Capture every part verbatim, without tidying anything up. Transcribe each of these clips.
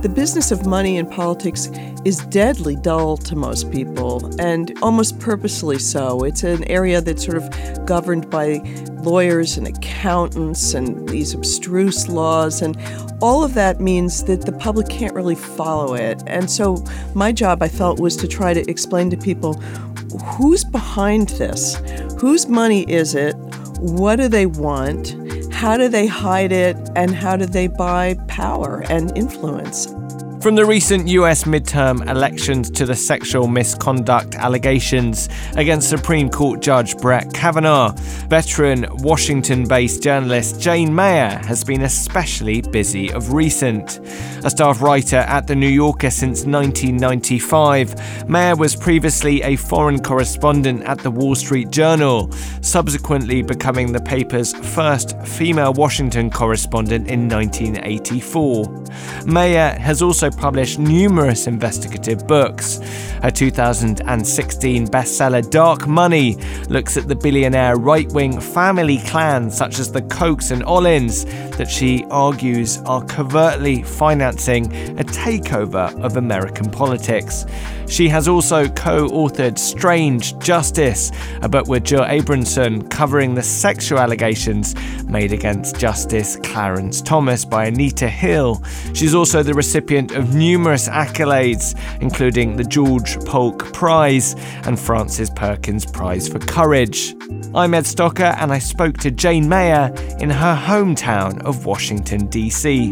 The business of money in politics is deadly dull to most people, and almost purposely so. It's an area that's sort of governed by lawyers and accountants and these abstruse laws, and all of that means that the public can't really follow it. And so my job, I felt, was to try to explain to people, who's behind this? Whose money is it? What do they want? How do they hide it? And how do they buy power and influence? From the recent U S midterm elections to the sexual misconduct allegations against Supreme Court Judge Brett Kavanaugh, veteran Washington-based journalist Jane Mayer has been especially busy of recent. A staff writer at The New Yorker since nineteen ninety-five, Mayer was previously a foreign correspondent at The Wall Street Journal, subsequently becoming the paper's first female Washington correspondent in nineteen eighty-four. Mayer has also published numerous investigative books. Her two thousand sixteen bestseller Dark Money looks at the billionaire right-wing family clans such as the Kochs and Ollins that she argues are covertly financing a takeover of American politics. She has also co-authored Strange Justice, a book with Jill Abramson covering the sexual allegations made against Justice Clarence Thomas by Anita Hill. She's also the recipient of numerous accolades, including the George Polk Prize and Francis Perkins Prize for Courage. I'm Ed Stocker, and I spoke to Jane Mayer in her hometown of Washington, D C.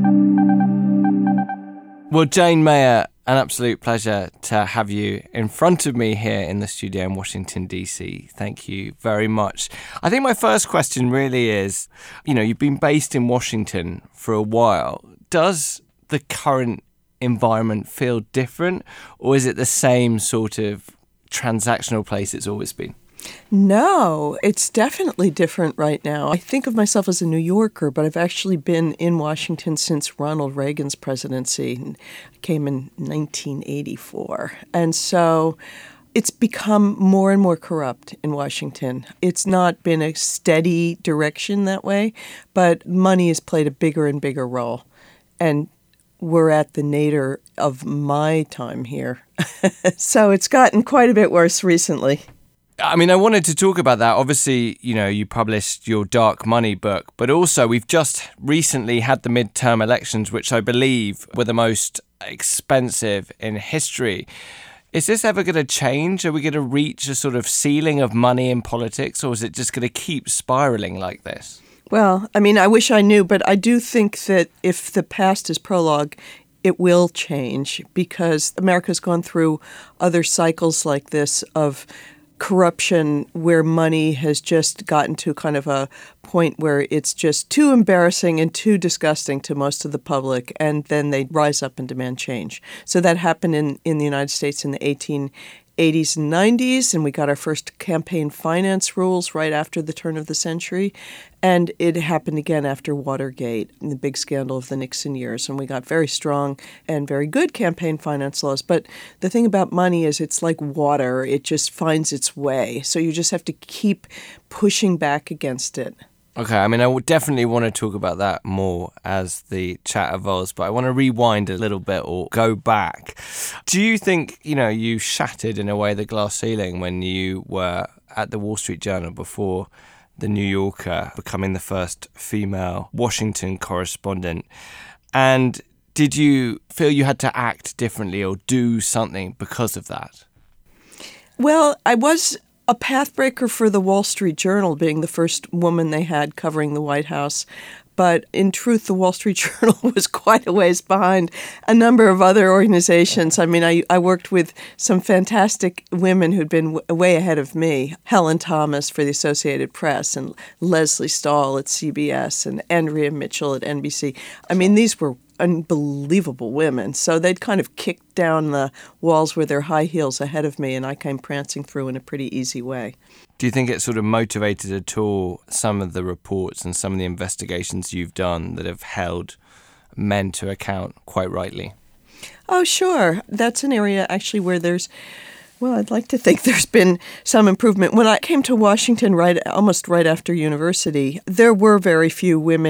Well, Jane Mayer, an absolute pleasure to have you in front of me here in the studio in Washington, D C. Thank you very much. I think my first question really is, you know, you've been based in Washington for a while. Does the current environment feel different, or is it the same sort of transactional place it's always been? No, it's definitely different right now. I think of myself as a New Yorker, but I've actually been in Washington since Ronald Reagan's presidency. I came in nineteen eighty-four. And so it's become more and more corrupt in Washington. It's not been a steady direction that way, but money has played a bigger and bigger role. And we're at the nadir of my time here. So it's gotten quite a bit worse recently. I mean, I wanted to talk about that. Obviously, you know, you published your Dark Money book, but also we've just recently had the midterm elections, which I believe were the most expensive in history. Is this ever going to change? Are we going to reach a sort of ceiling of money in politics, or is it just going to keep spiraling like this? Well, I mean, I wish I knew, but I do think that if the past is prologue, it will change, because America's gone through other cycles like this of corruption where money has just gotten to kind of a point where it's just too embarrassing and too disgusting to most of the public, and then they rise up and demand change. So that happened in, in the United States in the eighteen eighties and nineties, and we got our first campaign finance rules right after the turn of the century. And it happened again after Watergate, the big scandal of the Nixon years, and we got very strong and very good campaign finance laws. But the thing about money is it's like water. It just finds its way. So you just have to keep pushing back against it. Okay, I mean, I would definitely want to talk about that more as the chat evolves, but I want to rewind a little bit or go back. Do you think, you know, you shattered in a way the glass ceiling when you were at the Wall Street Journal before the New Yorker, becoming the first female Washington correspondent? And did you feel you had to act differently or do something because of that? Well, I was a pathbreaker for the Wall Street Journal, being the first woman they had covering the White House. But in truth, the Wall Street Journal was quite a ways behind a number of other organizations. I mean, I, I worked with some fantastic women who'd been w- way ahead of me. Helen Thomas for the Associated Press, and Leslie Stahl at C B S, and Andrea Mitchell at N B C. I mean, these were unbelievable women. So they'd kind of kicked down the walls with their high heels ahead of me, and I came prancing through in a pretty easy way. Do you think it sort of motivated at all some of the reports and some of the investigations you've done that have held men to account quite rightly? Oh, sure. That's an area actually where there's, well, I'd like to think there's been some improvement. When I came to Washington right almost right after university, there were very few women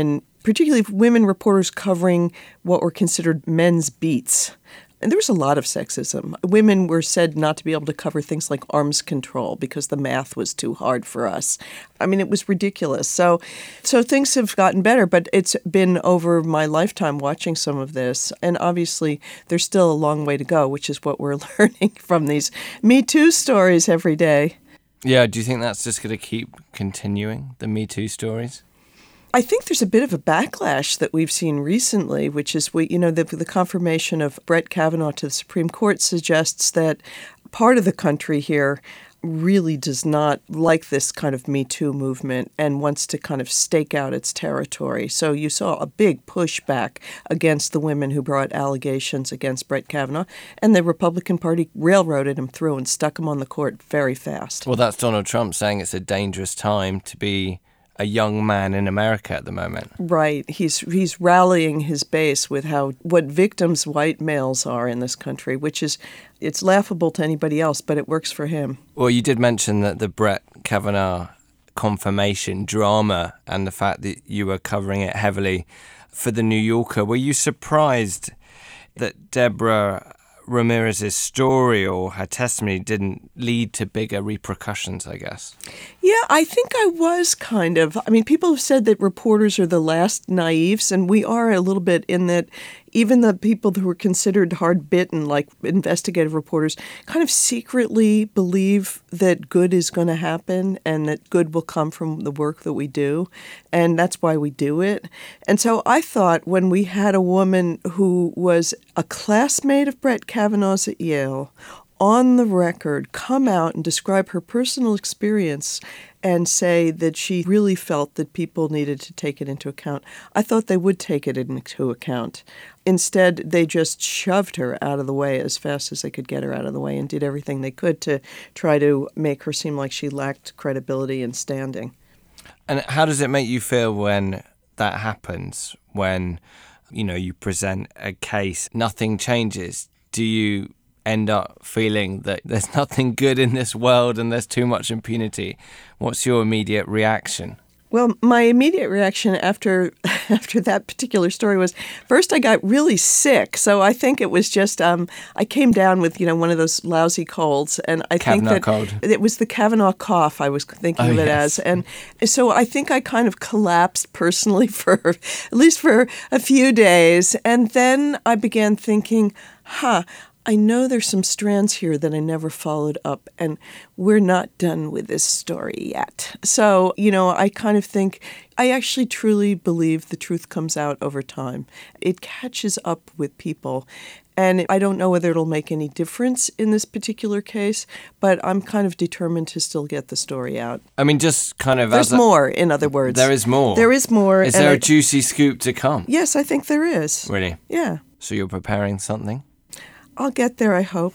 particularly women reporters covering what were considered men's beats. And there was a lot of sexism. Women were said not to be able to cover things like arms control because the math was too hard for us. I mean, it was ridiculous. So so things have gotten better, but it's been over my lifetime watching some of this. And obviously, there's still a long way to go, which is what we're learning from these Me Too stories every day. Yeah, do you think that's just going to keep continuing, the Me Too stories? I think there's a bit of a backlash that we've seen recently, which is, we, you know, the, the confirmation of Brett Kavanaugh to the Supreme Court suggests that part of the country here really does not like this kind of Me Too movement and wants to kind of stake out its territory. So you saw a big pushback against the women who brought allegations against Brett Kavanaugh, and the Republican Party railroaded him through and stuck him on the court very fast. Well, that's Donald Trump saying it's a dangerous time to be a young man in America at the moment. Right. He's he's rallying his base with how what victims white males are in this country, which is, it's laughable to anybody else, but it works for him. Well, you did mention that the Brett Kavanaugh confirmation drama and the fact that you were covering it heavily for The New Yorker. Were you surprised that Deborah Ramirez's story or her testimony didn't lead to bigger repercussions, I guess? Yeah, I think I was kind of. I mean, people have said that reporters are the last naives, and we are a little bit in that even the people who were considered hard-bitten, like investigative reporters, kind of secretly believe that good is going to happen and that good will come from the work that we do, and that's why we do it. And so I thought when we had a woman who was a classmate of Brett Kavanaugh's at Yale, on the record, come out and describe her personal experience and say that she really felt that people needed to take it into account, I thought they would take it into account. Instead, they just shoved her out of the way as fast as they could get her out of the way and did everything they could to try to make her seem like she lacked credibility and standing. And how does it make you feel when that happens, when, you know, you present a case, nothing changes? Do you end up feeling that there's nothing good in this world and there's too much impunity? What's your immediate reaction? Well, my immediate reaction after after that particular story was, first I got really sick. So I think it was just, um, I came down with, you know, one of those lousy colds. And I Kavanaugh think that cold. It was the Kavanaugh cough I was thinking oh, of it yes. as. And so I think I kind of collapsed personally for, at least for a few days. And then I began thinking, huh, I know there's some strands here that I never followed up, and we're not done with this story yet. So, you know, I kind of think, I actually truly believe the truth comes out over time. It catches up with people. And I don't know whether it'll make any difference in this particular case, but I'm kind of determined to still get the story out. I mean, just kind of... There's as a, more, in other words. There is more? There is more. Is there I, a juicy scoop to come? Yes, I think there is. Really? Yeah. So you're preparing something? I'll get there, I hope.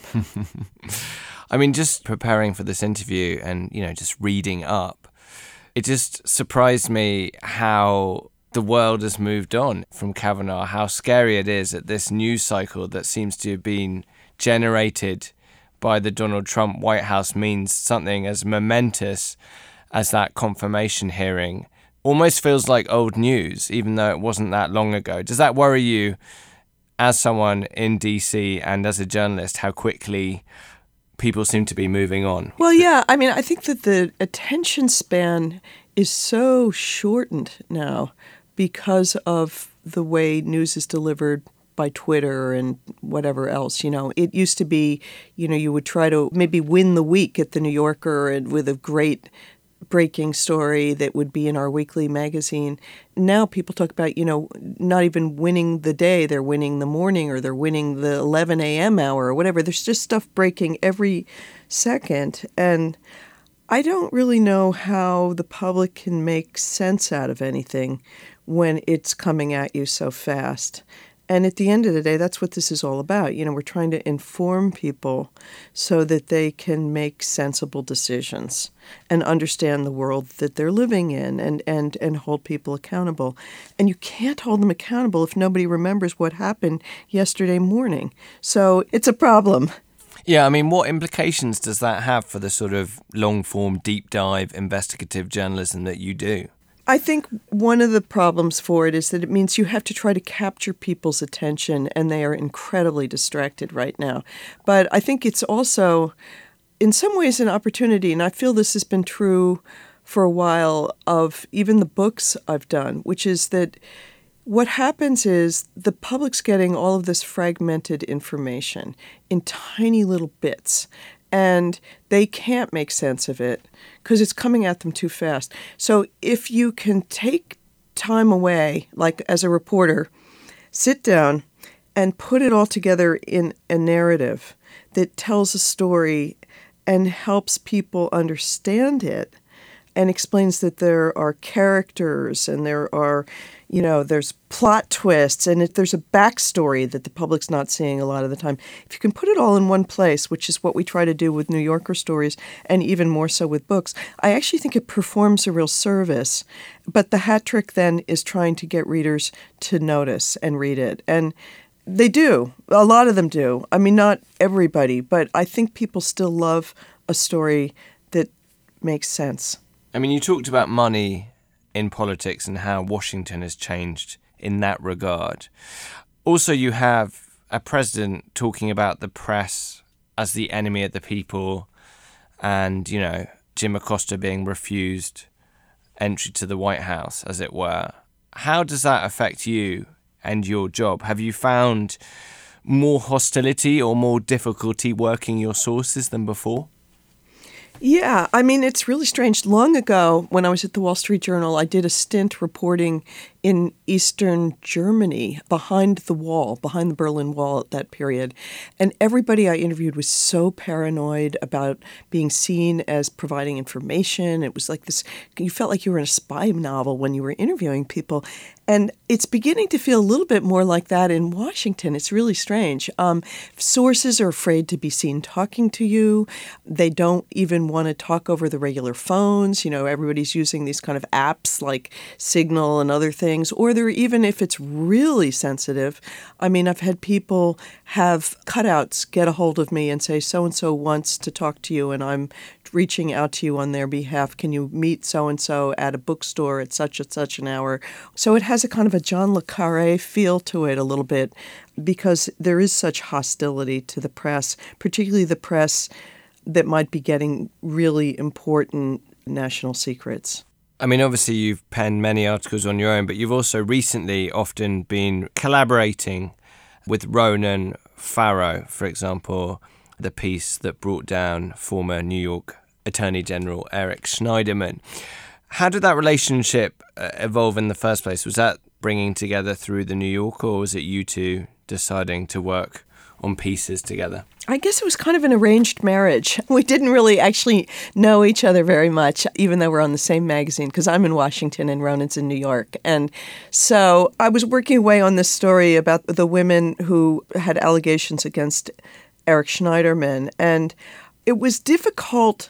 I mean, just preparing for this interview and, you know, just reading up, it just surprised me how the world has moved on from Kavanaugh, how scary it is at this news cycle that seems to have been generated by the Donald Trump White House means something as momentous as that confirmation hearing almost feels like old news, even though it wasn't that long ago. Does that worry you as someone in D C and as a journalist, how quickly people seem to be moving on? Well, yeah. I mean, I think that the attention span is so shortened now because of the way news is delivered by Twitter and whatever else. You know, it used to be, you know, you would try to maybe win the week at the New Yorker and with a great breaking story that would be in our weekly magazine. Now people talk about, you know, not even winning the day, they're winning the morning or they're winning the eleven a.m. hour or whatever. There's just stuff breaking every second. And I don't really know how the public can make sense out of anything when it's coming at you so fast. And at the end of the day, that's what this is all about. You know, we're trying to inform people so that they can make sensible decisions and understand the world that they're living in and, and, and hold people accountable. And you can't hold them accountable if nobody remembers what happened yesterday morning. So it's a problem. Yeah, I mean, what implications does that have for the sort of long-form, deep-dive investigative journalism that you do? I think one of the problems for it is that it means you have to try to capture people's attention, and they are incredibly distracted right now. But I think it's also, in some ways, an opportunity, and I feel this has been true for a while of even the books I've done, which is that what happens is the public's getting all of this fragmented information in tiny little bits, and they can't make sense of it because it's coming at them too fast. So if you can take time away, like as a reporter, sit down and put it all together in a narrative that tells a story and helps people understand it, and explains that there are characters and there are, you know, there's plot twists and it, there's a backstory that the public's not seeing a lot of the time. If you can put it all in one place, which is what we try to do with New Yorker stories and even more so with books, I actually think it performs a real service. But the hat trick then is trying to get readers to notice and read it. And they do. A lot of them do. I mean, not everybody, but I think people still love a story that makes sense. I mean, you talked about money in politics and how Washington has changed in that regard. Also, you have a president talking about the press as the enemy of the people and, you know, Jim Acosta being refused entry to the White House, as it were. How does that affect you and your job? Have you found more hostility or more difficulty working your sources than before? Yeah, I mean, it's really strange. Long ago, when I was at the Wall Street Journal, I did a stint reporting in Eastern Germany, behind the wall, behind the Berlin Wall at that period. And everybody I interviewed was so paranoid about being seen as providing information. It was like this, you felt like you were in a spy novel when you were interviewing people. And it's beginning to feel a little bit more like that in Washington. It's really strange. Um, sources are afraid to be seen talking to you. They don't even want to talk over the regular phones. You know, everybody's using these kind of apps like Signal and other things. Or they're, even if it's really sensitive, I mean, I've had people have cutouts get a hold of me and say, so-and-so wants to talk to you, and I'm reaching out to you on their behalf. Can you meet so-and-so at a bookstore at such and such an hour? So it has a kind of a John le Carré feel to it a little bit, because there is such hostility to the press, particularly the press that might be getting really important national secrets. I mean, obviously you've penned many articles on your own, but you've also recently often been collaborating with Ronan Farrow, for example, the piece that brought down former New York Attorney General Eric Schneiderman. How did that relationship evolve in the first place? Was that bringing together through the New Yorker, or was it you two deciding to work on pieces together? I guess it was kind of an arranged marriage. We didn't really actually know each other very much, even though we're on the same magazine, because I'm in Washington and Ronan's in New York. And so I was working away on this story about the women who had allegations against Eric Schneiderman. And it was difficult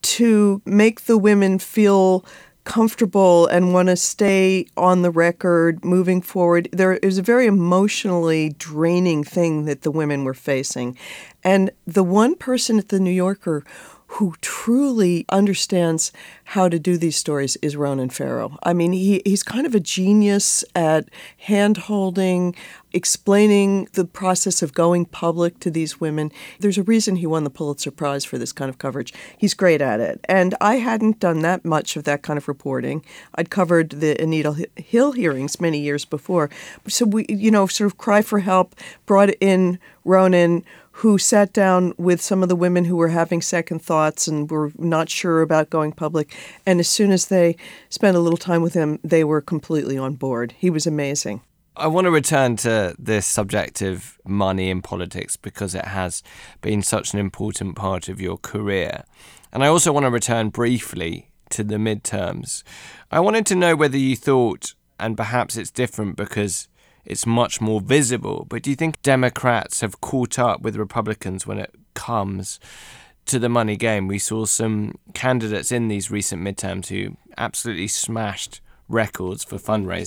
to make the women feel comfortable and want to stay on the record moving forward. There is a very emotionally draining thing that the women were facing. And the one person at the New Yorker who truly understands how to do these stories is Ronan Farrow. I mean, he, he's kind of a genius at hand-holding, explaining the process of going public to these women. There's a reason he won the Pulitzer Prize for this kind of coverage. He's great at it. And I hadn't done that much of that kind of reporting. I'd covered the Anita Hill hearings many years before. So we, you know, sort of cry for help, brought in Ronan, who sat down with some of the women who were having second thoughts and were not sure about going public. And as soon as they spent a little time with him, they were completely on board. He was amazing. I want to return to this subject of money in politics because it has been such an important part of your career. And I also want to return briefly to the midterms. I wanted to know whether you thought, and perhaps it's different because it's much more visible, but do you think Democrats have caught up with Republicans when it comes to the money game? We saw some candidates in these recent midterms who absolutely smashed records for fundraising.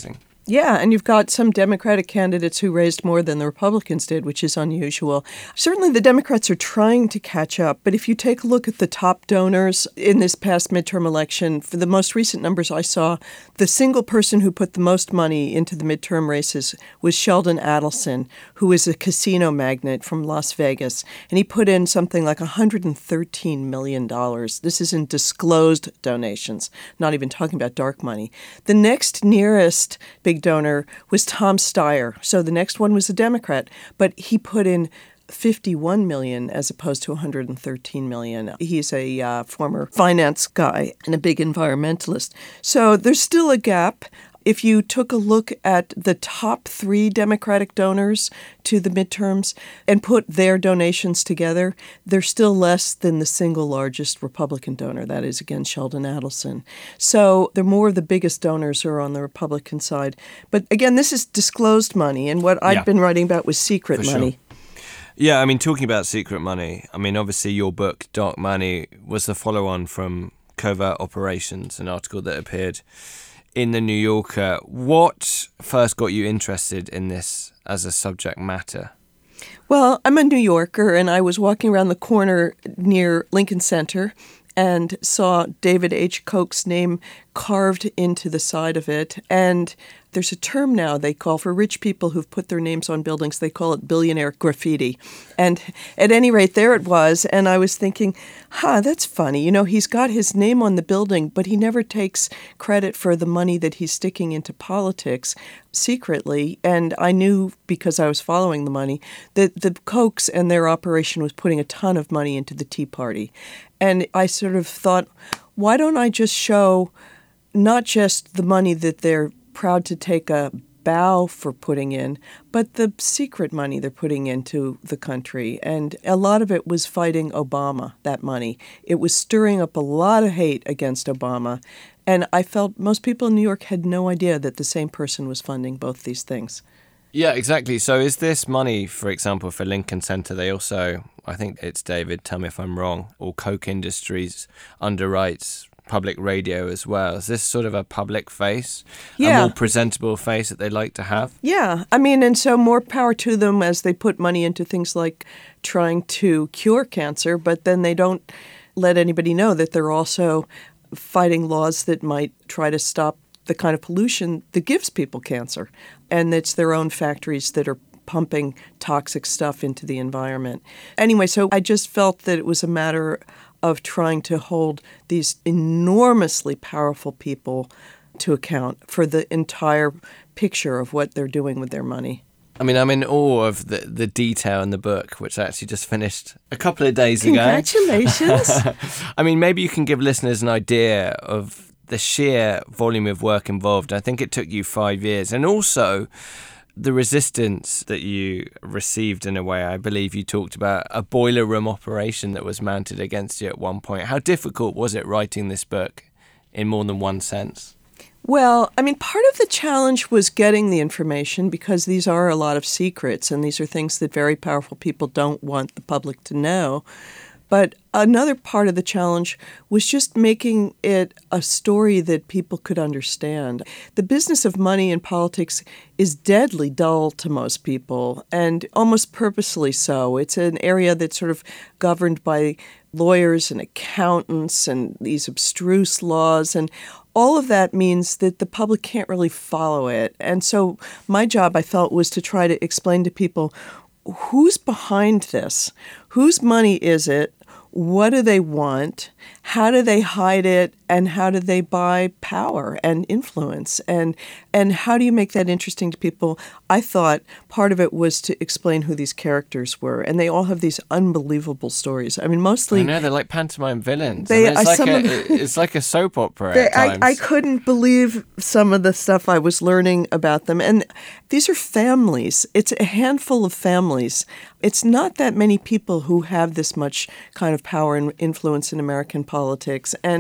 Yeah, and you've got some Democratic candidates who raised more than the Republicans did, which is unusual. Certainly the Democrats are trying to catch up, but if you take a look at the top donors in this past midterm election, for the most recent numbers I saw, the single person who put the most money into the midterm races was Sheldon Adelson, who is a casino magnate from Las Vegas, and he put in something like one hundred thirteen million dollars. This is in disclosed donations, not even talking about dark money. The next nearest big donor was Tom Steyer. So the next one was a Democrat, but he put in fifty-one million dollars as opposed to one hundred thirteen million dollars. He's a uh, former finance guy and a big environmentalist. So there's still a gap. If you took a look at the top three Democratic donors to the midterms and put their donations together, they're still less than the single largest Republican donor. That is, again, Sheldon Adelson. So the more of the biggest donors are on the Republican side. But again, this is disclosed money, and what I'd yeah. been writing about was secret For money. Sure. Yeah, I mean, talking about secret money, I mean, obviously your book, Dark Money, was the follow-on from Covert Operations, an article that appeared in The New Yorker. What first got you interested in this as a subject matter? Well, I'm a New Yorker, and I was walking around the corner near Lincoln Center and saw David H. Koch's name carved into the side of it. And there's a term now they call for rich people who've put their names on buildings. They call it billionaire graffiti. And at any rate, there it was. And I was thinking, huh, that's funny. You know, he's got his name on the building, but he never takes credit for the money that he's sticking into politics secretly. And I knew, because I was following the money, that the Kochs and their operation was putting a ton of money into the Tea Party. And I sort of thought, why don't I just show not just the money that they're proud to take a bow for putting in, but the secret money they're putting into the country. And a lot of it was fighting Obama, that money. It was stirring up a lot of hate against Obama. And I felt most people in New York had no idea that the same person was funding both these things. Yeah, exactly. So is this money, for example, for Lincoln Center, they also, I think it's David, tell me if I'm wrong, or Koch Industries underwrites public radio as well. Is this sort of a public face, yeah. a more presentable face that they like to have? Yeah. I mean, and so more power to them as they put money into things like trying to cure cancer, but then they don't let anybody know that they're also fighting laws that might try to stop the kind of pollution that gives people cancer. And it's their own factories that are pumping toxic stuff into the environment. Anyway, so I just felt that it was a matter of trying to hold these enormously powerful people to account for the entire picture of what they're doing with their money. I mean, I'm in awe of the, the detail in the book, which I actually just finished a couple of days Congratulations. ago. I mean, maybe you can give listeners an idea of the sheer volume of work involved. I think it took you five years. And also the resistance that you received in a way. I believe you talked about a boiler room operation that was mounted against you at one point. How difficult was it writing this book in more than one sense? Well, I mean, part of the challenge was getting the information, because these are a lot of secrets and these are things that very powerful people don't want the public to know. But another part of the challenge was just making it a story that people could understand. The business of money in politics is deadly dull to most people, and almost purposely so. It's an area that's sort of governed by lawyers and accountants and these abstruse laws, and all of that means that the public can't really follow it. And so my job, I felt, was to try to explain to people, who's behind this? Whose money is it? What do they want? How do they hide it? And how do they buy power and influence? And and how do you make that interesting to people? I thought part of it was to explain who these characters were. And they all have these unbelievable stories. I mean, mostly... I know, they're like pantomime villains. They, I mean, it's, I, like some a, of the, it's like a soap opera they, at times. I, I couldn't believe some of the stuff I was learning about them. And these are families. It's a handful of families. It's not that many people who have this much kind of power and influence in American politics. And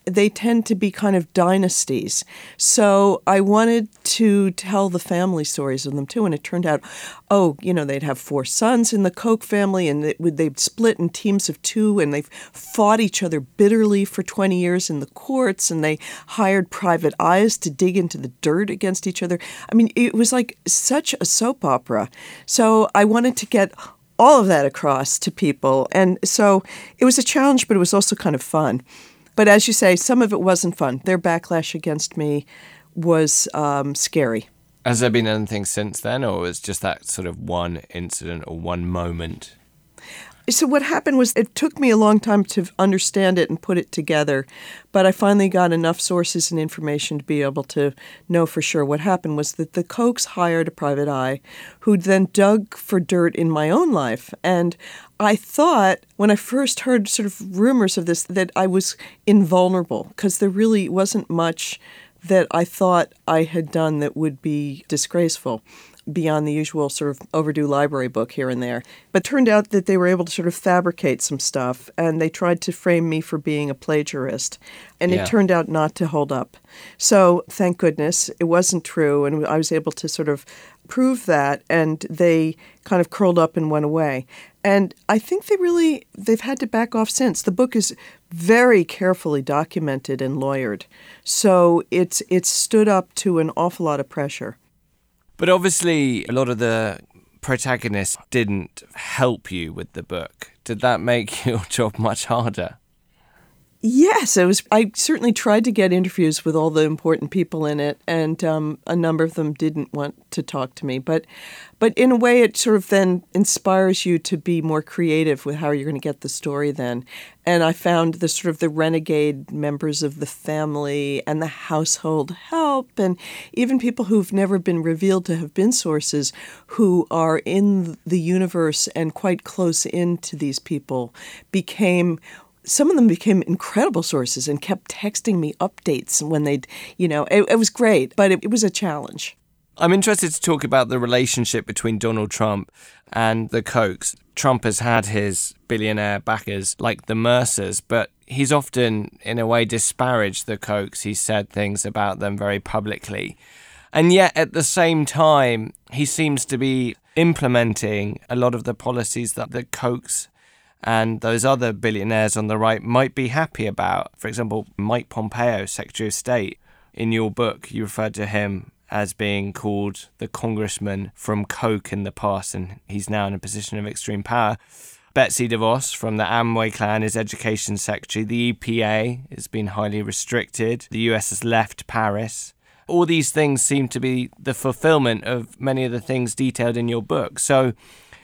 they tend to be kind of dynasties. So I wanted to tell the family stories of them too. And it turned out, oh, you know, they'd have four sons in the Koch family, and they, they'd split in teams of two, and they've fought each other bitterly for twenty years in the courts, and they hired private eyes to dig into the dirt against each other. I mean, it was like such a soap opera. So I wanted to get all of that across to people. And so it was a challenge, but it was also kind of fun. But as you say, some of it wasn't fun. Their backlash against me was um, scary. Has there been anything since then, or was just that sort of one incident or one moment? So what happened was it took me a long time to understand it and put it together, but I finally got enough sources and information to be able to know for sure. What happened was that the Kochs hired a private eye who then dug for dirt in my own life. And I thought, when I first heard sort of rumors of this, that I was invulnerable because there really wasn't much that I thought I had done that would be disgraceful beyond the usual sort of overdue library book here and there. But it turned out that they were able to sort of fabricate some stuff, and they tried to frame me for being a plagiarist. And yeah. It turned out not to hold up. So thank goodness it wasn't true, and I was able to sort of prove that, and they kind of curled up and went away. And I think they really, they've had to back off since. The book is very carefully documented and lawyered. So it's it's stood up to an awful lot of pressure. But obviously, a lot of the protagonists didn't help you with the book. Did that make your job much harder? Yes, it was. I certainly tried to get interviews with all the important people in it, and um, a number of them didn't want to talk to me. But, but in a way, it sort of then inspires you to be more creative with how you're going to get the story then. And I found the sort of the renegade members of the family and the household help, and even people who've never been revealed to have been sources who are in the universe and quite close into these people became. Some of them became incredible sources and kept texting me updates when they'd, you know, it, it was great, but it, it was a challenge. I'm interested to talk about the relationship between Donald Trump and the Kochs. Trump has had his billionaire backers like the Mercers, but he's often, in a way, disparaged the Kochs. He's said things about them very publicly. And yet, at the same time, he seems to be implementing a lot of the policies that the Kochs and those other billionaires on the right might be happy about. For example, Mike Pompeo, Secretary of State. In your book, you referred to him as being called the congressman from Koch in the past, and he's now in a position of extreme power. Betsy DeVos from the Amway clan is Education Secretary. The E P A has been highly restricted. The U S has left Paris. All these things seem to be the fulfillment of many of the things detailed in your book. So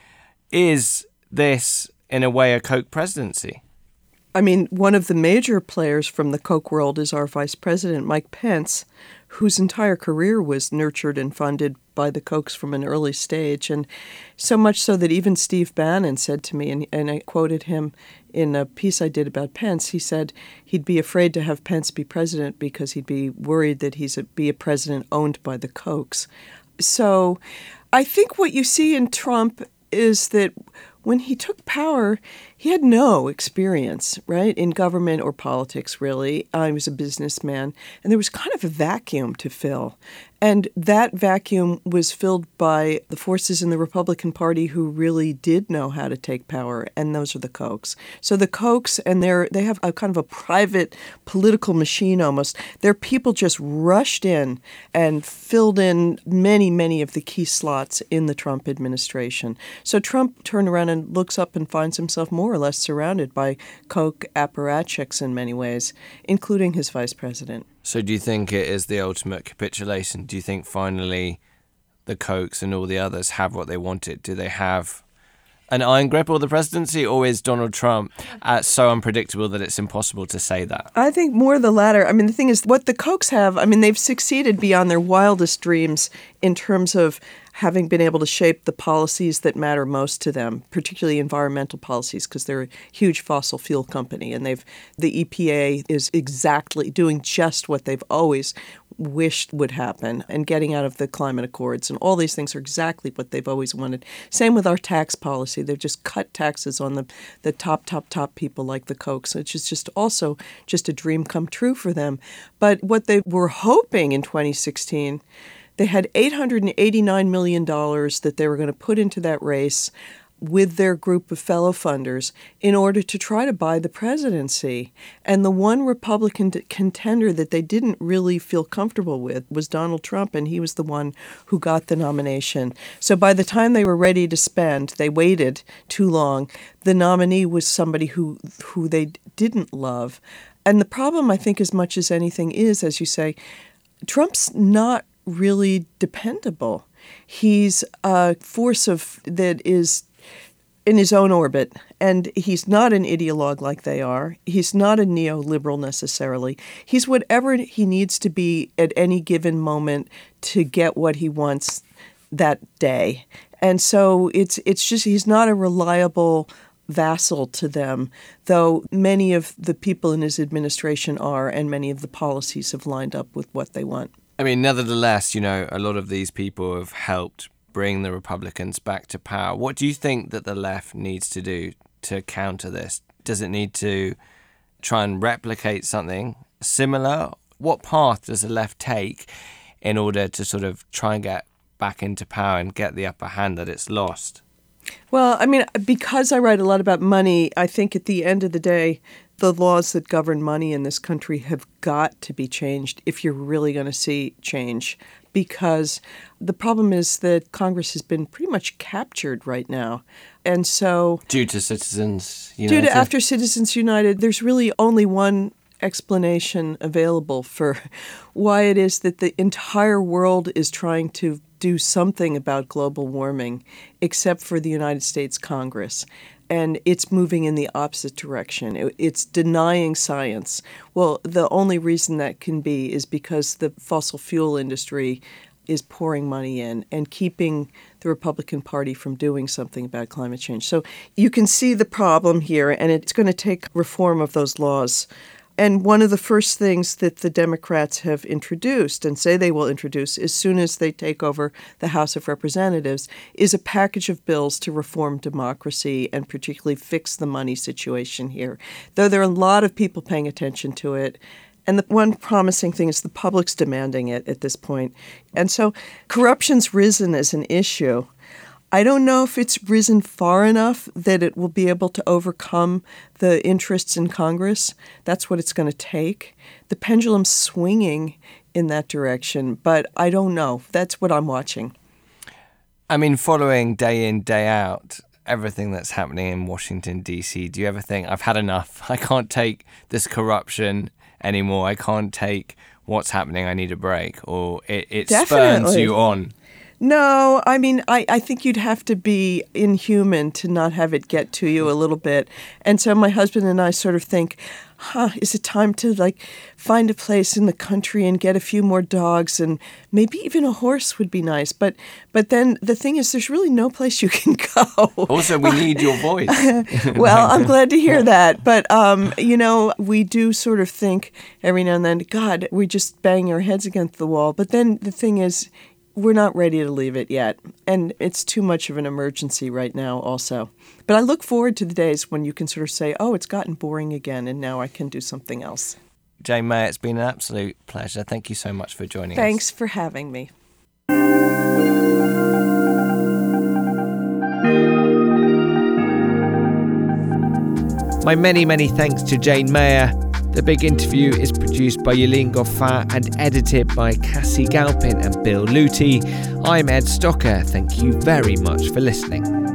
is this, in a way, a Koch presidency? I mean, one of the major players from the Koch world is our Vice President, Mike Pence, whose entire career was nurtured and funded by the Kochs from an early stage. And so much so that even Steve Bannon said to me, and, and I quoted him in a piece I did about Pence, he said he'd be afraid to have Pence be president because he'd be worried that he's a, be a president owned by the Kochs. So I think what you see in Trump is that when he took power, he had no experience, right, in government or politics, really. Uh, he was a businessman, and there was kind of a vacuum to fill. And that vacuum was filled by the forces in the Republican Party who really did know how to take power, and those are the Kochs. So the Kochs, and they're, they have a kind of a private political machine almost. Their people just rushed in and filled in many, many of the key slots in the Trump administration. So Trump turned around and looks up and finds himself more or less surrounded by Koch apparatchiks in many ways, including his vice president. So do you think it is the ultimate capitulation? Do you think finally the Kochs and all the others have what they wanted? Do they have an iron grip on the presidency, or is Donald Trump uh, so unpredictable that it's impossible to say that? I think more the latter. I mean, the thing is, what the Kochs have, I mean, they've succeeded beyond their wildest dreams in terms of having been able to shape the policies that matter most to them, particularly environmental policies, because they're a huge fossil fuel company, and they've the E P A is exactly doing just what they've always wished would happen, and getting out of the climate accords, and all these things are exactly what they've always wanted. Same with our tax policy. They've just cut taxes on the, the top, top, top people like the Kochs, which is just also just a dream come true for them. But what they were hoping in twenty sixteen, they had eight hundred eighty-nine million dollars that they were going to put into that race with their group of fellow funders in order to try to buy the presidency. And the one Republican contender that they didn't really feel comfortable with was Donald Trump, and he was the one who got the nomination. So by the time they were ready to spend, they waited too long. The nominee was somebody who who they didn't love. And the problem, I think, as much as anything is, as you say, Trump's not really dependable. He's a force of that is in his own orbit, and he's not an ideologue like they are. He's not a neoliberal necessarily. He's whatever he needs to be at any given moment to get what he wants that day. And so it's it's just he's not a reliable vassal to them, though many of the people in his administration are, and many of the policies have lined up with what they want. I mean, nevertheless, you know, a lot of these people have helped bring the Republicans back to power. What do you think that the left needs to do to counter this? Does it need to try and replicate something similar? What path does the left take in order to sort of try and get back into power and get the upper hand that it's lost? Well, I mean, because I write a lot about money, I think at the end of the day, the laws that govern money in this country have got to be changed if you're really going to see change. Because the problem is that Congress has been pretty much captured right now. And so Due to Citizens United? Due to after Citizens United, there's really only one explanation available for why it is that the entire world is trying to do something about global warming, except for the United States Congress. And it's moving in the opposite direction. It's denying science. Well, the only reason that can be is because the fossil fuel industry is pouring money in and keeping the Republican Party from doing something about climate change. So you can see the problem here, and it's going to take reform of those laws. And one of the first things that the Democrats have introduced and say they will introduce as soon as they take over the House of Representatives is a package of bills to reform democracy and particularly fix the money situation here. Though there are a lot of people paying attention to it. And the one promising thing is the public's demanding it at this point. And so corruption's risen as an issue. I don't know if it's risen far enough that it will be able to overcome the interests in Congress. That's what it's going to take. The pendulum's swinging in that direction, but I don't know. That's what I'm watching. I mean, following day in, day out, everything that's happening in Washington, D C, do you ever think, I've had enough. I can't take this corruption anymore. I can't take what's happening. I need a break. Or it, it spurns you on. No, I mean, I, I think you'd have to be inhuman to not have it get to you a little bit. And so my husband and I sort of think, huh, is it time to like find a place in the country and get a few more dogs, and maybe even a horse would be nice. But but then the thing is, there's really no place you can go. Also, we need your voice. Well, I'm glad to hear that. But, um, you know, we do sort of think every now and then, God, we just bang our heads against the wall. But then the thing is, we're not ready to leave it yet, and it's too much of an emergency right now also. But I look forward to the days when you can sort of say, oh, it's gotten boring again, and now I can do something else. Jane Mayer, it's been an absolute pleasure. Thank you so much for joining Thanks us. Thanks for having me. My many, many thanks to Jane Mayer. The Big Interview is produced by Yelene Goffin and edited by Cassie Galpin and Bill Luty. I'm Ed Stocker. Thank you very much for listening.